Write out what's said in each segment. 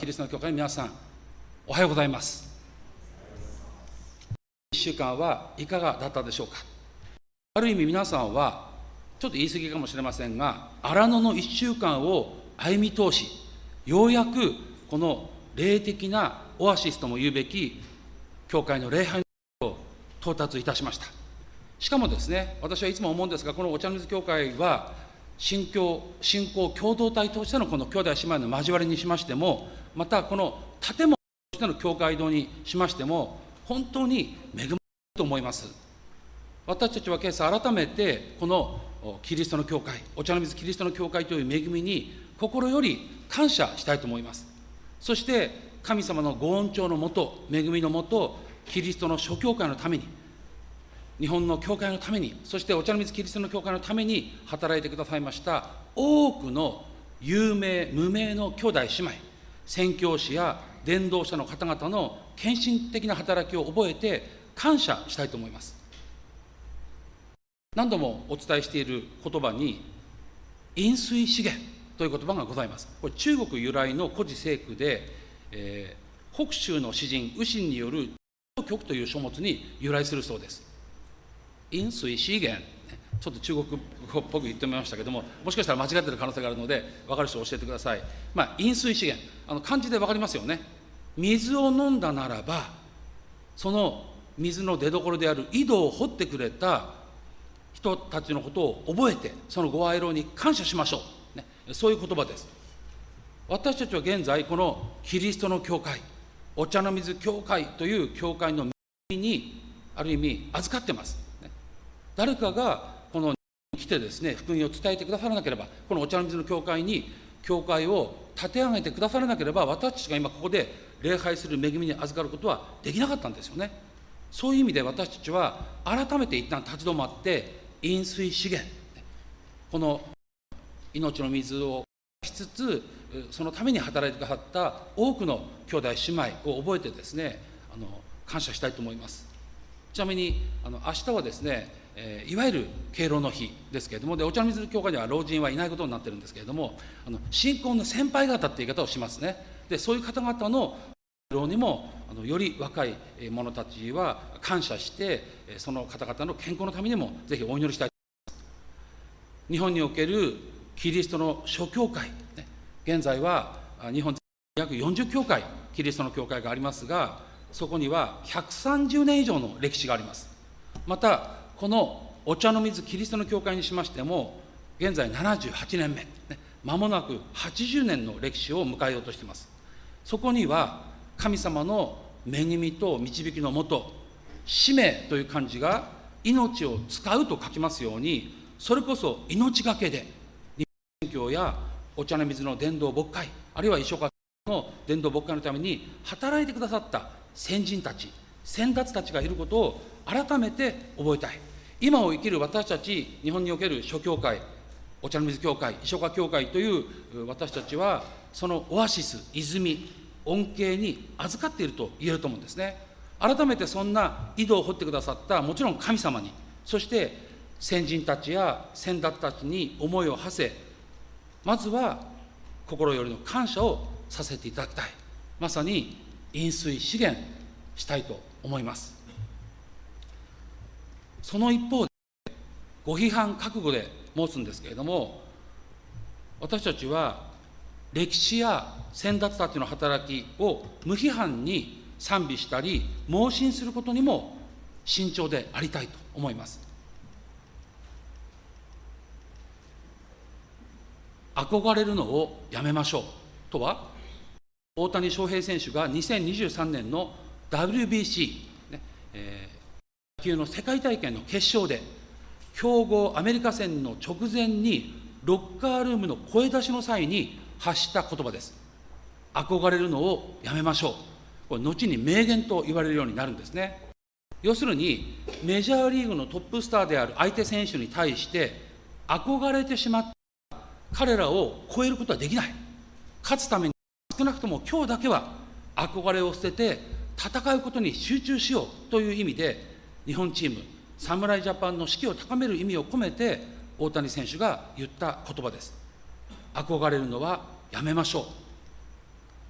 キリストの教会の皆さん、おはようございます。1週間はいかがだったでしょうか。ある意味皆さんはちょっと言い過ぎかもしれませんが、荒野の1週間を歩み通し、ようやくこの霊的なオアシスとも言うべき教会の礼拝を到達いたしました。しかもですね、私はいつも思うんですが、このお茶の水教会は信仰共同体としてのこの兄弟姉妹の交わりにしましても、またこの建物としての教会堂にしましても、本当に恵まれると思います。私たちは今朝改めてこのキリストの教会、お茶の水キリストの教会という恵みに心より感謝したいと思います。そして神様のご恩寵のもと、恵みのもと、キリストの諸教会のために、日本の教会のために、そしてお茶の水キリストの教会のために働いてくださいました多くの有名無名の兄弟姉妹、宣教師や伝道者の方々の献身的な働きを覚えて感謝したいと思います。何度もお伝えしている言葉に飲水資源という言葉がございます。これ中国由来の古事成句で、北州の詩人雨辰による曲という書物に由来するそうです。飲水資源、ちょっと中国語っぽく言ってみましたけども、もしかしたら間違っている可能性があるので分かる人教えてください。飲水資源、漢字で分かりますよね。水を飲んだならば、その水の出所である井戸を掘ってくれた人たちのことを覚えて、そのご愛労に感謝しましょう、そういう言葉です。私たちは現在このキリストの教会、お茶の水教会という教会の恵みにある意味預かってます。誰かがこの来てですね、福音を伝えてくださらなければ、このお茶の水の教会に教会を立て上げてくださらなければ、私たちが今ここで礼拝する恵みに預かることはできなかったんですよね。そういう意味で私たちは改めて一旦立ち止まって、飲水資源、この命の水をしつつ、そのために働いてくださった多くの兄弟姉妹を覚えてですね、感謝したいと思います。ちなみに明日はですね、いわゆる敬老の日ですけれども、でお茶の水の教会には老人はいないことになっているんですけれども、信仰の先輩方っていう言い方をしますね。でそういう方々の敬老にもより若い者たちは感謝して、その方々の健康のためにもぜひお祈りしたいと思います。日本におけるキリストの諸教会、現在は日本約40教会キリストの教会がありますが、そこには130年以上の歴史があります。またこのお茶の水キリストの教会にしましても、現在78年目、間もなく80年の歴史を迎えようとしています。そこには神様の恵みと導きのもと、使命という漢字が命を使うと書きますように、それこそ命がけで日本宣教やお茶の水の伝道牧会、あるいは一生懸命の伝道牧会のために働いてくださった先人たち、先達たちがいることを改めて覚えたい。今を生きる私たち、日本における諸教会、お茶の水教会、一生教会という私たちは、そのオアシス、泉、恩恵に預かっていると言えると思うんですね。改めてそんな井戸を掘ってくださったもちろん神様に、そして先人たちや先達たちに思いを馳せ、まずは心よりの感謝をさせていただきたい。まさに飲水資源したいと思います。その一方で、ご批判覚悟で申すんですけれども、私たちは歴史や先達たちの働きを無批判に賛美したり盲信することにも慎重でありたいと思います。憧れるのをやめましょうとは、大谷翔平選手が2023年の WBC、野球の世界大会の決勝で強豪アメリカ戦の直前にロッカールームの声出しの際に発した言葉です。憧れるのをやめましょう。これ後に名言と言われるようになるんですね。要するにメジャーリーグのトップスターである相手選手に対して憧れてしまった彼らを超えることはできない。勝つために少なくとも今日だけは憧れを捨てて戦うことに集中しようという意味で、日本チーム侍ジャパンの士気を高める意味を込めて大谷選手が言った言葉です。憧れるのはやめましょう。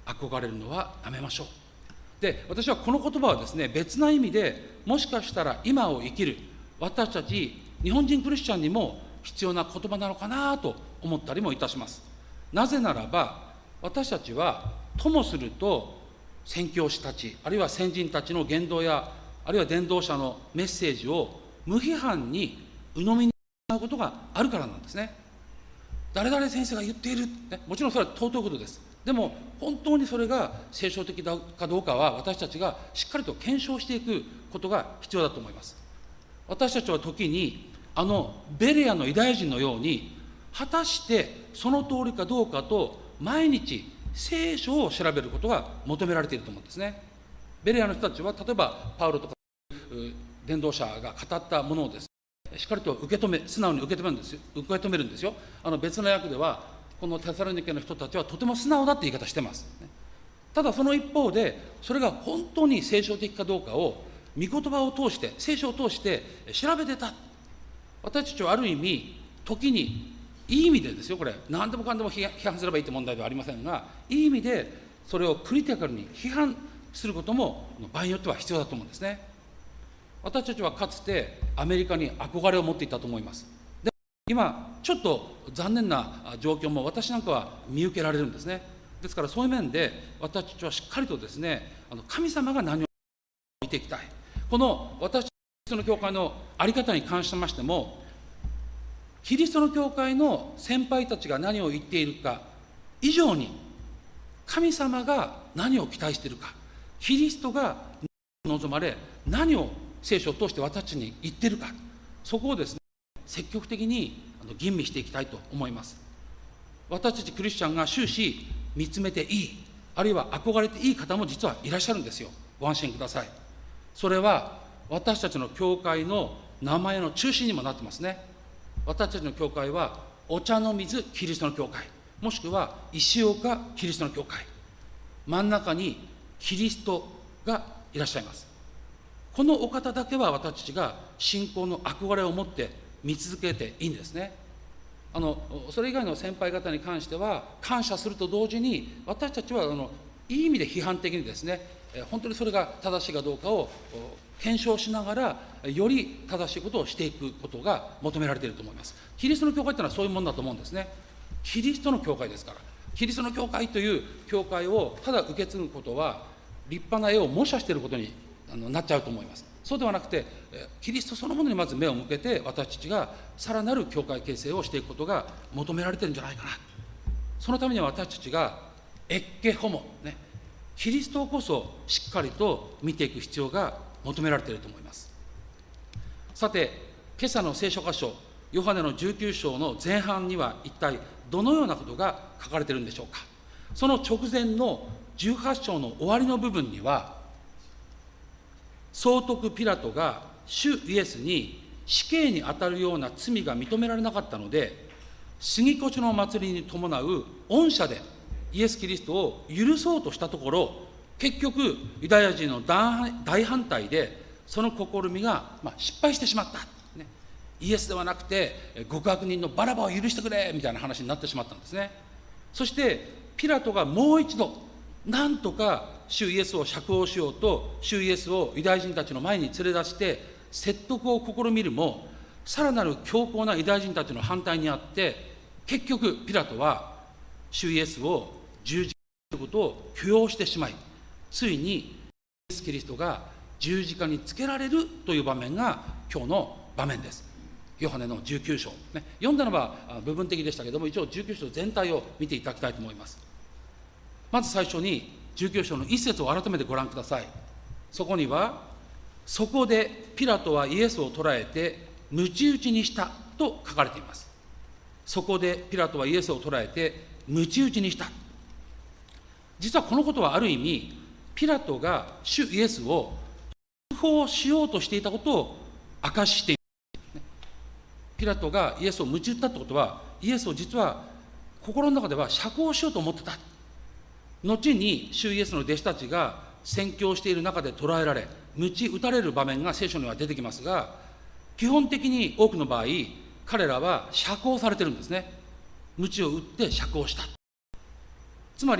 憧れるのはやめましょう。で、私はこの言葉はですね、別な意味で、もしかしたら今を生きる私たち日本人クリスチャンにも必要な言葉なのかなと思ったりもいたします。なぜならば、私たちはともすると宣教師たち、あるいは先人たちの言動や、あるいは伝道者のメッセージを無批判に鵜呑みにしまうことがあるからなんですね。誰々先生が言っている、ね、もちろんそれは尊いことです。でも本当にそれが聖書的かどうかは、私たちがしっかりと検証していくことが必要だと思います。私たちは時にベレアのユダヤ人のように、果たしてその通りかどうかと毎日聖書を調べることが求められていると思うんですね。ベレアの人たちは、例えばパウロとか伝道者が語ったものをですね、しっかりと素直に受け止めるんですよ。別の訳では、このテサロニケの人たちはとても素直だって言い方してます。ただその一方で、それが本当に聖書的かどうかを御言葉を通して、聖書を通して調べてた。私たちはある意味、時にいい意味でですよ、これ何でもかんでも批判すればいいって問題ではありませんが、いい意味でそれをクリティカルに批判することも場合によっては必要だと思うんですね。私たちはかつてアメリカに憧れを持っていたと思います。でも今ちょっと残念な状況も私なんかは見受けられるんですね。ですからそういう面で私たちはしっかりとですね、神様が何を見ていきたい。この私たちの教会の在り方に関しましても、キリストの教会の先輩たちが何を言っているか以上に、神様が何を期待しているか、キリストが望まれ何を聖書を通して私たちに言っているか、そこをですね、積極的に吟味していきたいと思います。私たちクリスチャンが終始見つめていい、あるいは憧れていい方も実はいらっしゃるんですよ。ご安心ください。それは私たちの教会の名前の中心にもなってますね。私たちの教会はお茶の水キリストの教会、もしくは石岡キリストの教会、真ん中にキリストがいらっしゃいます。このお方だけは私たちが信仰の憧れを持って見続けていいんですね。それ以外の先輩方に関しては感謝すると同時に、私たちはいい意味で批判的にですね、本当にそれが正しいかどうかを検証しながら、より正しいことをしていくことが求められていると思います。キリストの教会というのはそういうものだと思うんですね。キリストの教会ですから。キリストの教会という教会をただ受け継ぐことは、立派な絵を模写していることになっちゃうと思います。そうではなくて、キリストそのものにまず目を向けて、私たちがさらなる教会形成をしていくことが求められているんじゃないかな。そのためには私たちがエッケホモ、ね、キリストこそしっかりと見ていく必要が求められていると思います。さて、今朝の聖書箇所、ヨハネの19章の前半には一体どのようなことが書かれているんでしょうか。その直前の18章の終わりの部分には、総督ピラトが主イエスに死刑にあたるような罪が認められなかったので、杉越の祭りに伴う恩赦でイエス・キリストを許そうとしたところ、結局ユダヤ人の大反対でその試みが失敗してしまった、ね、イエスではなくて極悪人のバラバを許してくれみたいな話になってしまったんですね。そしてピラトがもう一度なんとか主イエスを釈放しようと、主イエスをユダヤ人たちの前に連れ出して説得を試みるも、さらなる強硬なユダヤ人たちの反対にあって、結局ピラトは主イエスを十字架にすることを許容してしまい、ついにイエス・キリストが十字架につけられるという場面が今日の場面です。ヨハネの19章、ね、読んだのは部分的でしたけれども、一応19章全体を見ていただきたいと思います。まず最初に19章の一節を改めてご覧ください。そこには、そこでピラトはイエスを捕らえて鞭打ちにしたと書かれています。そこでピラトはイエスを捕らえて鞭打ちにした。実はこのことはある意味、ピラトが主イエスを釈放しようとしていたことを明かしています。ピラトがイエスを鞭打ったってことは、イエスを実は心の中では釈放しようと思ってた。後に主イエスの弟子たちが宣教している中で捕らえられ、鞭打たれる場面が聖書には出てきますが、基本的に多くの場合、彼らは釈放されてるんですね。鞭を打って釈放した。つまり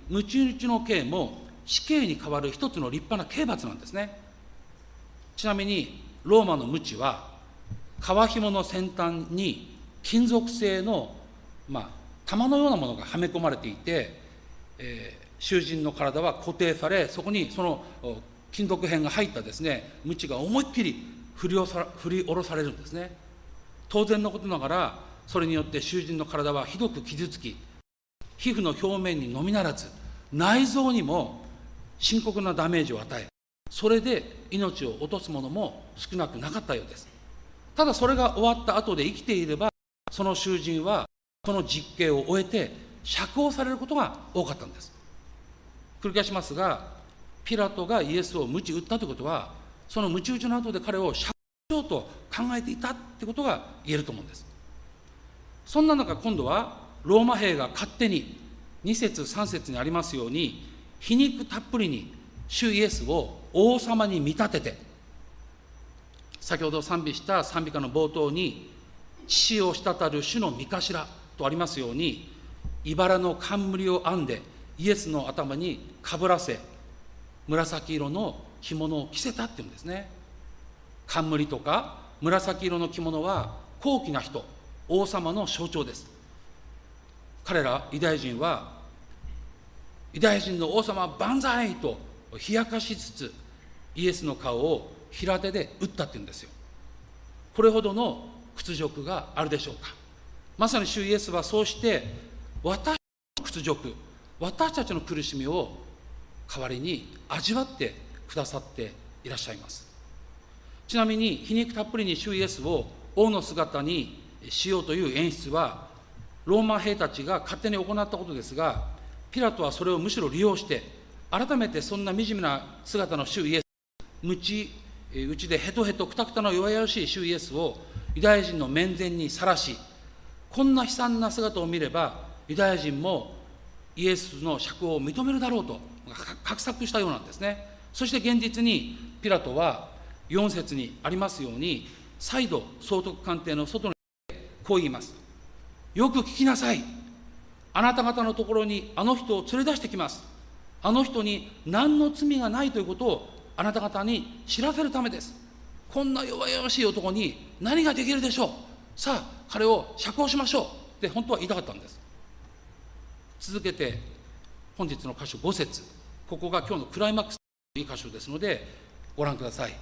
鞭打ちの刑も死刑に代わる一つの立派な刑罰なんですね。ちなみにローマの鞭は革紐の先端に金属製の、玉のようなものがはめ込まれていて、囚人の体は固定され、そこにその金属片が入ったですね、鞭が思いっきり振り下ろされるんですね。当然のことながら、それによって囚人の体はひどく傷つき、皮膚の表面にのみならず内臓にも深刻なダメージを与え、それで命を落とす者も少なくなかったようです。ただそれが終わった後で生きていれば、その囚人はその実刑を終えて釈放されることが多かったんです。繰り返しますが、ピラトがイエスを鞭打ったということは、その鞭打ちの後で彼を釈放しようと考えていたということが言えると思うんです。そんな中、今度はローマ兵が勝手に2節3節にありますように、皮肉たっぷりに主イエスを王様に見立てて、先ほど賛美した賛美歌の冒頭に、父を滴る主の御頭とありますように、茨の冠を編んでイエスの頭にかぶらせ、紫色の着物を着せたっていうんですね。冠とか紫色の着物は高貴な人、王様の象徴です。彼らユダヤ人は、ユダヤ人の王様万歳と冷やかしつつ、イエスの顔を平手で打ったっていうんですよ。これほどの屈辱があるでしょうか。まさに主イエスはそうして、私たちの屈辱、私たちの苦しみを代わりに味わってくださっていらっしゃいます。ちなみに皮肉たっぷりに主イエスを王の姿にしようという演出は、ローマ兵たちが勝手に行ったことですが、ピラトはそれをむしろ利用して、改めてそんな惨めな姿の主イエス、鞭打ちでヘトヘトくたくたの弱々しい主イエスをユダヤ人の面前にさらし、こんな悲惨な姿を見ればユダヤ人もイエスの釈放を認めるだろうと画策したようなんですね。そして現実にピラトは4節にありますように、再度総督官邸の外にこう言います。よく聞きなさい。あなた方のところにあの人を連れ出してきます。あの人に何の罪がないということをあなた方に知らせるためです。こんな弱々しい男に何ができるでしょう。さあ彼を釈放しましょうって本当は言いたかったんです。続けて本日の箇所5節、ここが今日のクライマックスのいい箇所ですのでご覧ください。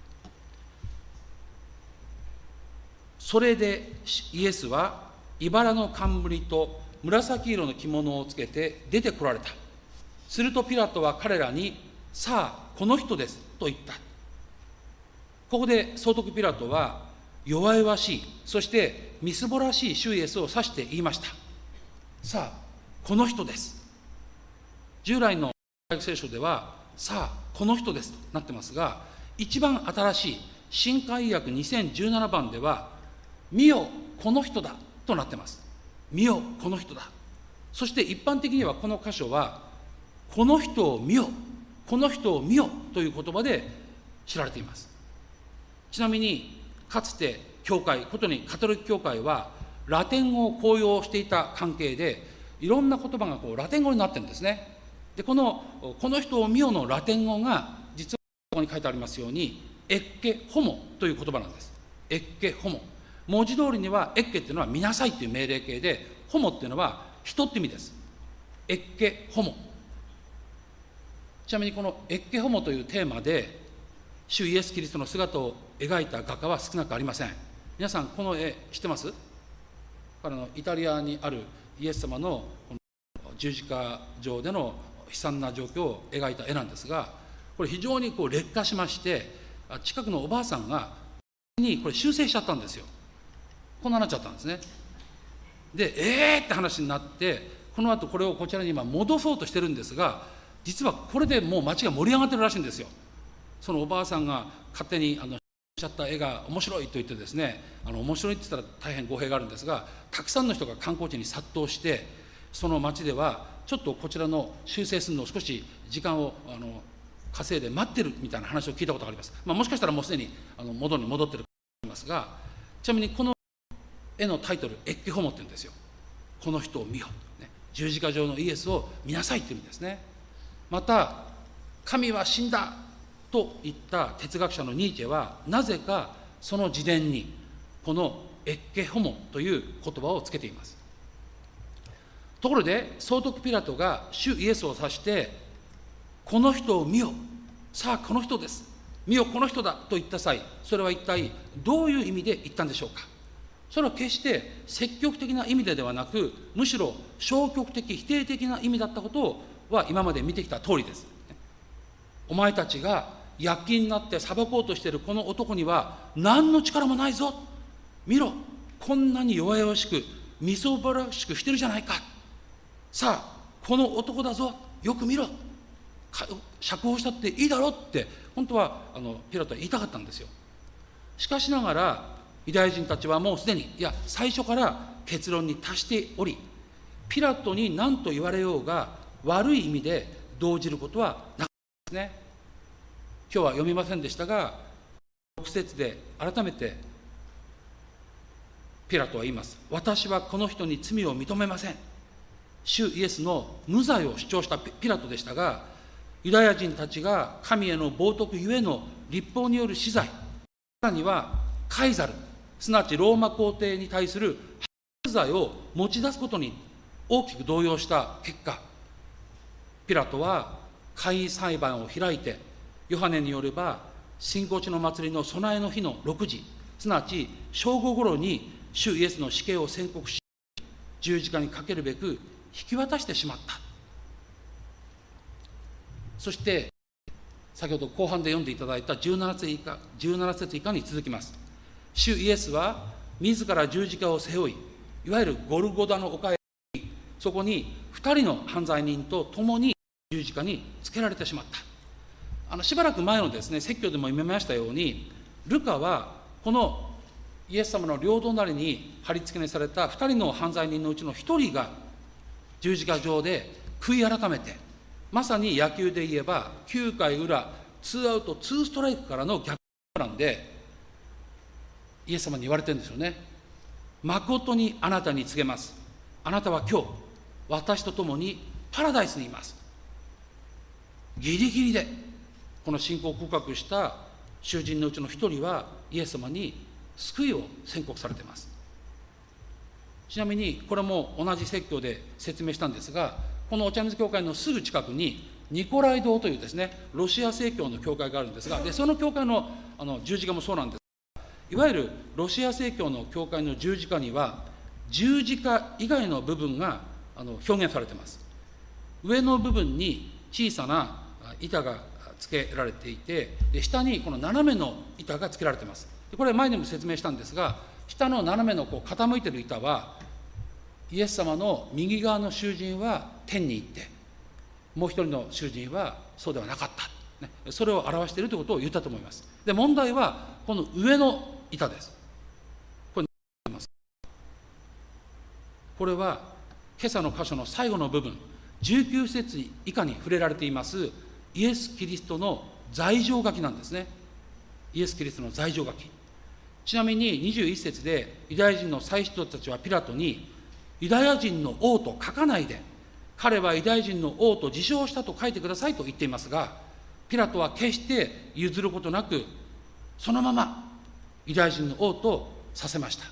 それでイエスは茨の冠と紫色の着物をつけて出てこられた。するとピラトは彼らに、さあこの人ですと言った。ここで総督ピラトは弱々しい、そしてみすぼらしい主イエスを指して言いました。さあこの人です。従来の聖書ではさあこの人ですとなってますが、一番新しい新海訳2017番では見よこの人だとなってます。見よこの人だ。そして一般的にはこの箇所はこの人を見よ、この人を見よという言葉で知られています。ちなみにかつて教会、ことにカトリック教会はラテン語を公用していた関係で、いろんな言葉がラテン語になってるんですね。でこの人を見よのラテン語が実はここに書いてありますようにエッケホモという言葉なんです。エッケホモ、文字通りにはエッケっていうのは見なさいっていう命令形で、ホモっていうのは人って意味です。エッケホモ。ちなみにこのエッケホモというテーマで主イエス・キリストの姿を描いた画家は少なくありません。皆さんこの絵知ってます？イタリアにあるイエス様のこの十字架上での悲惨な状況を描いた絵なんですが、これ非常に劣化しまして、近くのおばあさんがこれ修正しちゃったんですよ。こんなになっちゃったんですね。でって話になって、この後これをこちらに今戻そうとしてるんですが、実はこれでもう街が盛り上がってるらしいんですよ。そのおばあさんが勝手にしちゃった絵が面白いと言ってですね、面白いって言ったら大変語弊があるんですが、たくさんの人が観光地に殺到して、その街ではちょっとこちらの修正するのを少し時間を稼いで待ってるみたいな話を聞いたことがあります。もしかしたらもうすでに元に戻ってると思いますが、ちなみにこの絵のタイトルエッケホモって言うんですよ。この人を見よ、ね、 十字架上のイエスを見なさいという意味ですね。また、神は死んだと言った哲学者のニーチェは、なぜかその自伝にこのエッケホモという言葉をつけています。ところで総督ピラトが主イエスを指して、この人を見よ、さあこの人です、見よこの人だと言った際、それは一体どういう意味で言ったんでしょうか。それは決して積極的な意味ではなく、むしろ消極的否定的な意味だったことは今まで見てきた通りです。お前たちが躍起になって裁こうとしているこの男には何の力もないぞ、見ろ、こんなに弱々しくみそぼらしくしてるじゃないか、さあこの男だぞ、よく見ろ、釈放したっていいだろって本当はピラトは言いたかったんですよ。しかしながらユダヤ人たちはもうすでに、いや最初から結論に達しており、ピラトに何と言われようが悪い意味で動じることはなかったんですね。今日は読みませんでしたが、6節で改めてピラトは言います。私はこの人に罪を認めません。主イエスの無罪を主張したピラトでしたが、ユダヤ人たちが神への冒涜ゆえの律法による死罪、さらにはカイザル、すなわちローマ皇帝に対する犯罪を持ち出すことに大きく動揺した結果、ピラトは簡易裁判を開いて、ヨハネによれば新興地の祭りの備えの日の6時、すなわち正午ごろに主イエスの死刑を宣告し、十字架にかけるべく引き渡してしまった。そして先ほど後半で読んでいただいた17節以下に続きます。主イエスは自ら十字架を背負い、いわゆるゴルゴダの丘へ行き、そこに2人の犯罪人と共に十字架につけられてしまった。しばらく前のですね、説教でも読みましたように、ルカはこのイエス様の両隣に貼り付けにされた2人の犯罪人のうちの1人が十字架上で悔い改めて、まさに野球で言えば9回裏ツーアウトツーストライクからの逆転なんで、イエス様に言われてるんですよね。誠にあなたに告げます。あなたは今日私と共にパラダイスにいます。ギリギリでこの信仰告白した囚人のうちの一人はイエス様に救いを宣告されています。ちなみにこれも同じ説教で説明したんですが、このお茶水教会のすぐ近くにニコライ堂というですね、ロシア正教の教会があるんですが、でその教会の十字架もそうなんです。いわゆるロシア正教の教会の十字架には十字架以外の部分が表現されています。上の部分に小さな板が付けられていて、下にこの斜めの板が付けられています。これ前にも説明したんですが、下の斜めの傾いている板はイエス様の右側の囚人は天に行って、もう一人の囚人はそうではなかった、それを表しているということを言ったと思います。で問題はこの上の板です。これは今朝の箇所の最後の部分、19節以下に触れられていますイエス・キリストの罪状書きなんですね。イエス・キリストの罪状書き。ちなみに21節でユダヤ人の祭司長たちはピラトに、ユダヤ人の王と書かないで、彼はユダヤ人の王と自称したと書いてくださいと言っていますが、ピラトは決して譲ることなく、そのままユダヤ人の王とさせました。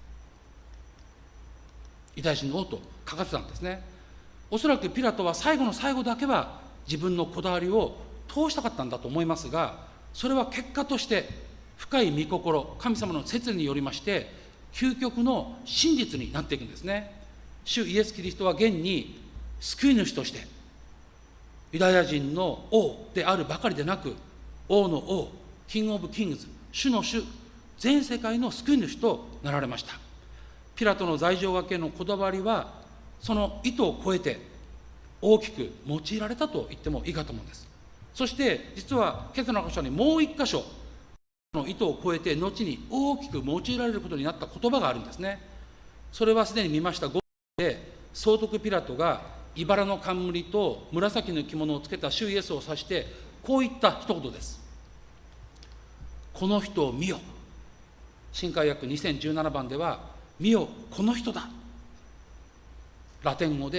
ユダヤ人の王と書かせたんですね。おそらくピラトは最後の最後だけは自分のこだわりを通したかったんだと思いますが、それは結果として深い御心、神様の摂理によりまして究極の真実になっていくんですね。主イエス・キリストは現に救い主としてユダヤ人の王であるばかりでなく、王の王、キング・オブ・キングズ、主の主、全世界の救い主となられました。ピラトの罪状書きへのこだわりはその意図を超えて大きく用いられたと言ってもいいかと思うんです。そして実は今朝の箇所にもう一箇所、その意図を超えて後に大きく用いられることになった言葉があるんですね。それはすでに見ました5節で、総督ピラトが茨の冠と紫の着物をつけた主イエスを指してこう言った一言です。この人を見よ。新海訳2017番では見よこの人だ。ラテン語で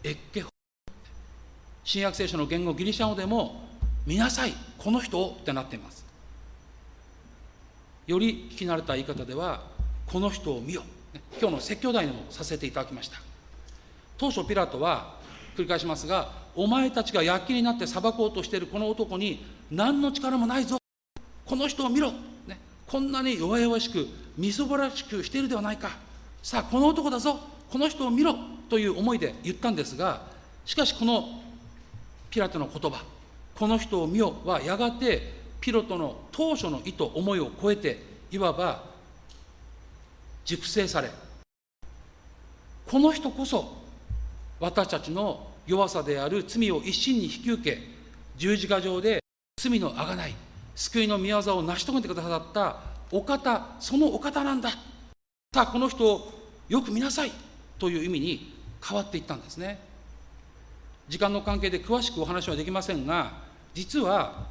エッケホ。新約聖書の言語ギリシャ語でも見なさいこの人をってなっています。より聞き慣れた言い方ではこの人を見よ、今日の説教題にもさせていただきました。当初ピラトは繰り返しますが、お前たちが躍起になって裁こうとしているこの男に何の力もないぞ、この人を見ろ、こんなに弱々しくみそぼらしくしているではないか、さあこの男だぞ、この人を見ろという思いで言ったんですが、しかしこのピラトの言葉、この人を見よはやがてピラトの当初の意図思いを超えて、いわば熟成され、この人こそ私たちの弱さである罪を一身に引き受け、十字架上で罪の贖い、救いの御業を成し遂げてくださったお方、そのお方なんだ、さあこの人をよく見なさいという意味に変わっていったんですね。時間の関係で詳しくお話はできませんが、実は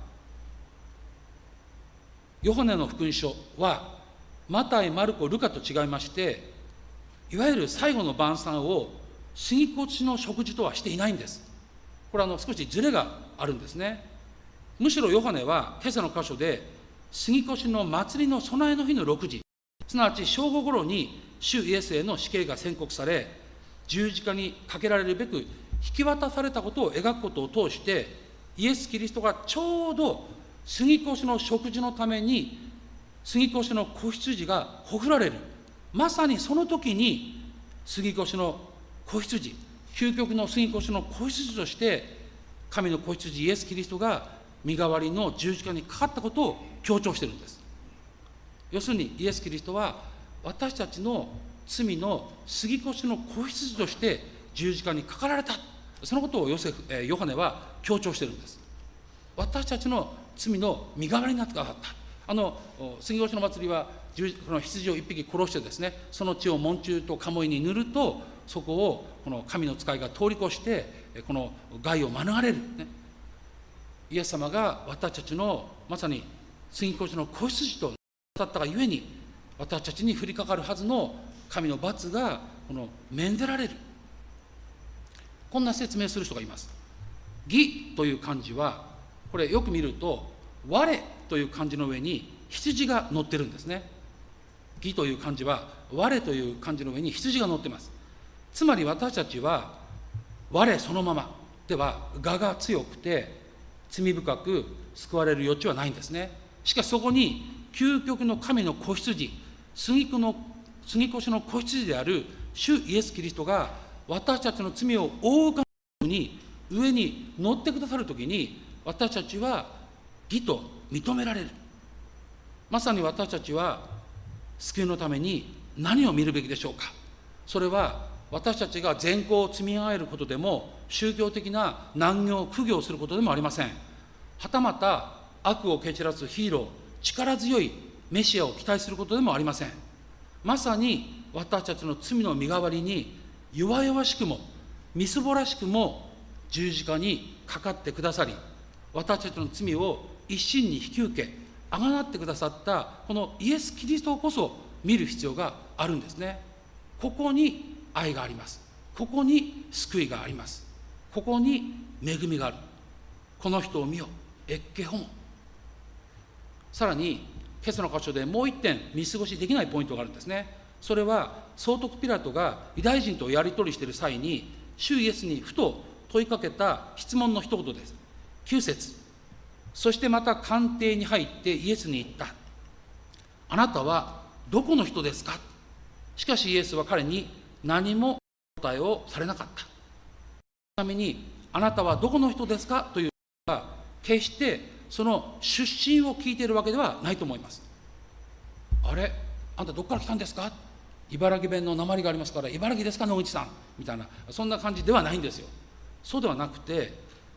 ヨハネの福音書はマタイ、マルコ、ルカと違いまして、いわゆる最後の晩餐を杉越の食事とはしていないんです。これは少しズレがあるんですね。むしろヨハネは今朝の箇所で杉越の祭りの備えの日の6時、すなわち正午ごろに主イエスへの死刑が宣告され、十字架にかけられるべく引き渡されたことを描くことを通して、イエス・キリストがちょうど杉越の食事のために杉越の子羊がほふられる、まさにその時に杉越の子羊、究極の杉越の子羊として神の子羊イエス・キリストが身代わりの十字架にかかったことを強調しているんです。要するにイエス・キリストは私たちの罪の杉越の子羊として十字架にかかられた、そのことをヨハネは強調しているんです。私たちの罪の身代わりになってくださった。杉越の祭りはこの羊を一匹殺してですね、その血を門柱と鴨居に塗ると、そこをこの神の使いが通り越してこの害を免れる、イエス様が私たちのまさに杉越の子羊となったがゆえに、私たちに降りかかるはずの神の罰が免ぜられる。こんな説明する人がいます。義という漢字は、これよく見ると我という漢字の上に羊が乗ってるんですね。義という漢字は我という漢字の上に羊が乗っています。つまり私たちは我そのままでは我が強くて罪深く救われる余地はないんですね。しかしそこに究極の神の子羊、杉越の子羊である主イエス・キリストが私たちの罪を覆うかのように上に乗ってくださるときに、私たちは義と認められる。まさに私たちは救いのために何を見るべきでしょうか。それは私たちが善行を積み上げることでも、宗教的な難行苦行をすることでもありません。はたまた悪を蹴散らすヒーロー、力強いメシアを期待することでもありません。まさに私たちの罪の身代わりに弱々しくもみすぼらしくも十字架にかかってくださり、私たちの罪を一身に引き受けあがなってくださったこのイエス・キリストこそ見る必要があるんですね。ここに愛があります。ここに救いがあります。ここに恵みがある。この人を見よ、エッケホモ。さらに今朝の箇所でもう一点見過ごしできないポイントがあるんですね。それは総督ピラトがユダヤ人とやり取りしている際に主イエスにふと問いかけた質問の一言です。9節、そしてまた官邸に入ってイエスに言った。あなたはどこの人ですか。しかしイエスは彼に何も答えをされなかった。ちなみにあなたはどこの人ですかというのは決してその出身を聞いているわけではないと思います。あれ、あんたどこから来たんですか。茨城弁の訛りがありますから、茨城ですか野口さんみたいな、そんな感じではないんですよ。そうではなくて、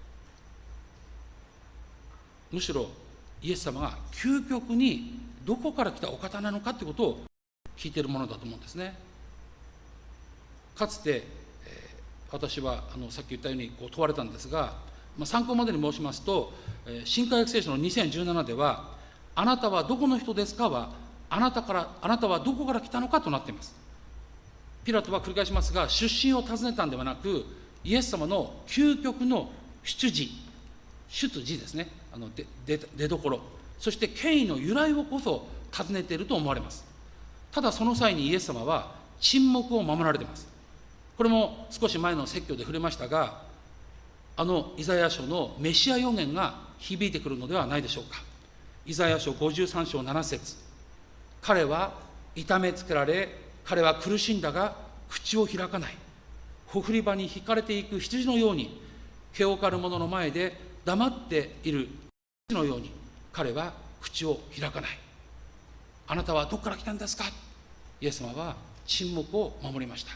むしろイエス様が究極にどこから来たお方なのかということを聞いているものだと思うんですね。かつて、私はさっき言ったように問われたんですが、参考までに申しますと、新科学聖書の2017では、あなたはどこの人ですかは、あなたはどこから来たのかとなっています。ピラトは繰り返しますが、出身を尋ねたんではなく、 イエス様の究極の出自ですね、出どころ、そして権威の由来をこそ尋ねていると思われます。ただその際にイエス様は沈黙を守られています。これも少し前の説教で触れましたが、イザヤ書のメシア予言が響いてくるのではないでしょうか。イザヤ書53章7節、彼は痛めつけられ、彼は苦しんだが口を開かない。ほふり場に引かれていく羊のように、毛を刈る者の前で黙っている羊のように、彼は口を開かない。あなたはどこから来たんですか。イエス様は沈黙を守りました。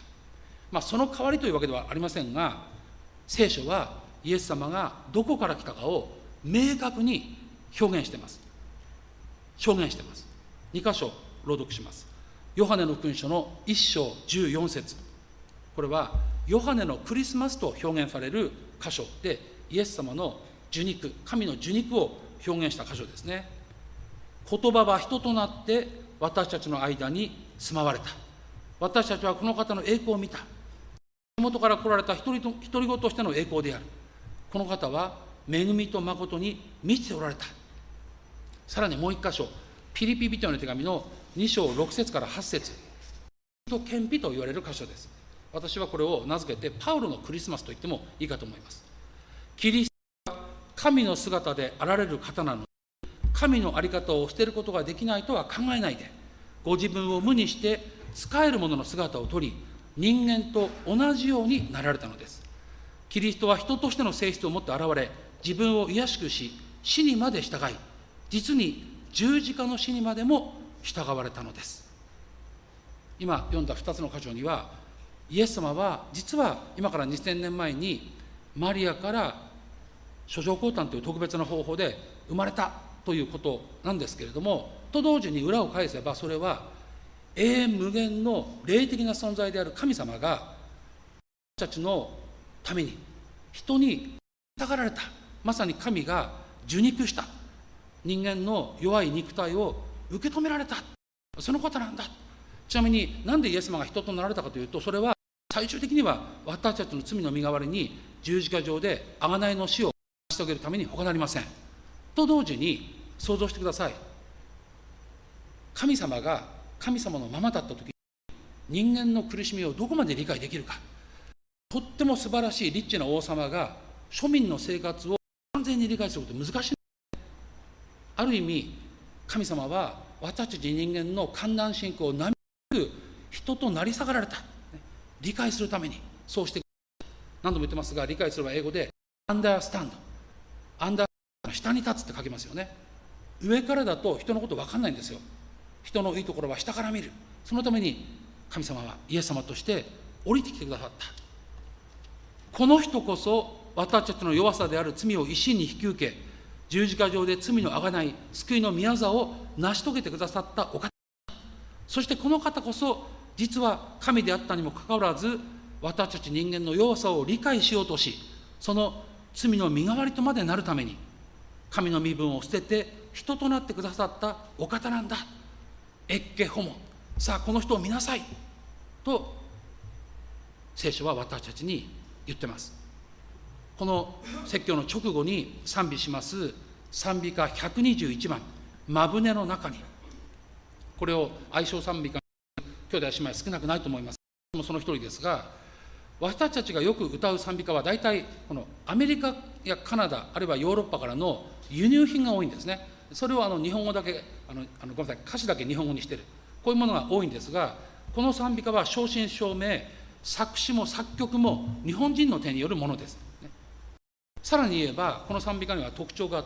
その代わりというわけではありませんが、聖書はイエス様がどこから来たかを明確に表現しています。2箇所朗読します。ヨハネの福音書の1章14節、これはヨハネのクリスマスと表現される箇所で、イエス様の受肉、神の受肉を表現した箇所ですね。言葉は人となって私たちの間に住まわれた。私たちはこの方の栄光を見た。元から来られた独り子としての栄光である。この方は恵みと誠に満ちておられた。さらにもう一箇所、ピリピ人への手紙の2章6節から8節、と顕秘と言われる箇所です。私はこれを名付けてパウロのクリスマスと言ってもいいかと思います。キリストは神の姿であられる方なので、神の在り方を捨てることができないとは考えないで、ご自分を無にして仕える者の姿をとり、人間と同じようになられたのです。キリストは人としての性質を持って現れ、自分を卑しくし、死にまで従い、実に十字架の死にまでも従われたのです。今読んだ2つの箇所には、イエス様は実は今から2000年前にマリアから諸女降誕という特別な方法で生まれたということなんですけれども、と同時に裏を返せば、それは永遠無限の霊的な存在である神様が私たちのために人に従られた、まさに神が受肉した人間の弱い肉体を受け止められた、そのことなんだ。ちなみになんでイエス様が人となられたかというと、それは最終的には私たちの罪の身代わりに十字架上で贖いの死を成し遂げるために他なりません。と同時に想像してください。神様が神様のままだった時に人間の苦しみをどこまで理解できるか。とっても素晴らしいリッチな王様が庶民の生活を完全に理解することは難しい。ある意味神様は私たち人間の艱難信仰をなみなく人となり下がられた、理解するためにそうして何度も言ってますが、理解すれば英語でunderstand、下に立つって書きますよね。上からだと人のこと分かんないんですよ。人のいいところは下から見る。そのために神様はイエス様として降りてきてくださった。この人こそ私たちの弱さである罪を一身に引き受け、十字架上で罪の贖い、救いの宮座を成し遂げてくださったお方。そしてこの方こそ実は神であったにもかかわらず、私たち人間の弱さを理解しようとし、その罪の身代わりとまでなるために神の身分を捨てて人となってくださったお方なんだ。エッケホモ、さあこの人を見なさいと聖書は私たちに言ってます。この説教の直後に賛美します賛美歌121番、マブネの中に、これを愛称賛美歌兄弟姉妹少なくないと思います。もその一人ですが、私たちがよく歌う賛美歌は大体このアメリカやカナダあるいはヨーロッパからの輸入品が多いんですね。それを日本語だけごめんなさい、歌詞だけ日本語にしてる、こういうものが多いんですが、この賛美歌は正真正銘作詞も作曲も日本人の手によるものです。さらに言えばこの賛美歌には特徴があって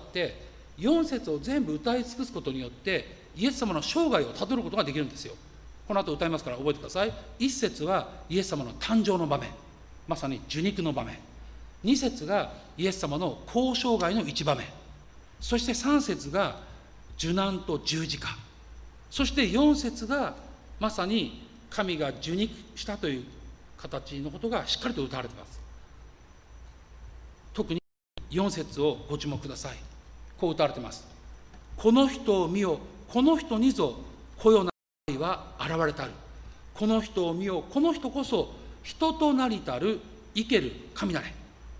、4節を全部歌い尽くすことによってイエス様の生涯をたどることができるんですよ。この後歌いますから覚えてください。1節はイエス様の誕生の場面、まさに受肉の場面。2節がイエス様の交渉外の一場面。そして3節が受難と十字架。そして4節がまさに神が受肉したという形のことがしっかりと歌われています。特に4節をご注目ください。こう歌われています。この人を見よ、この人にぞこよなは現れたる。この人を見よ、この人こそ人となりたる生ける神なれ。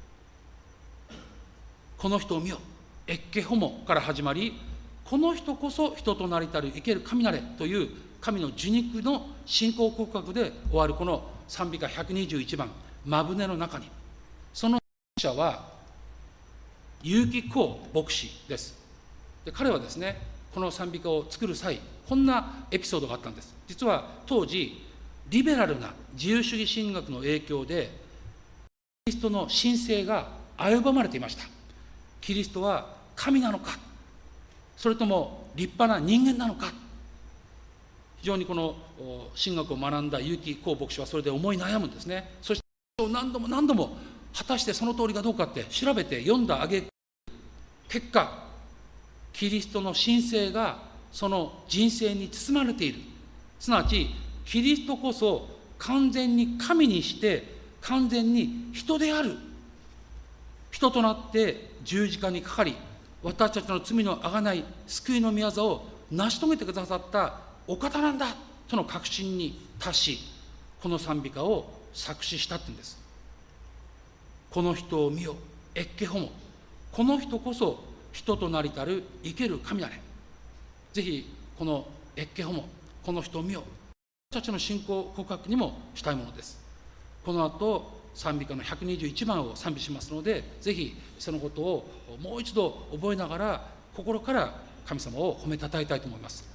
この人を見よ、エッケホモから始まり、この人こそ人となりたる生ける神なれという神の受肉の信仰告白で終わるこの賛美歌121番、マブネの中に、その者は結城幸牧師です。で、彼はですね、この賛美歌を作る際、こんなエピソードがあったんです。実は当時、リベラルな自由主義神学の影響で、キリストの神性が危ばまれていました。キリストは神なのか、それとも立派な人間なのか。非常にこの神学を学んだ結城幸牧師はそれで思い悩むんですね。そして何度も何度も果たしてその通りかどうかって調べて読んだ挙句、結果キリストの神性がその人生に包まれている。すなわちキリストこそ完全に神にして完全に人である。人となって十字架にかかり、私たちの罪の贖い、救いの御業を成し遂げてくださったお方なんだとの確信に達し、この賛美歌を作詞したって言うんです。この人を見よ、エッケホモ。この人こそ人となりたる生ける神なれ。ぜひこのエッケホモ、この人を見よ、私たちの信仰告白にもしたいものです。この後賛美歌の121番を賛美しますので、ぜひそのことをもう一度覚えながら心から神様を褒めたたえたいと思います。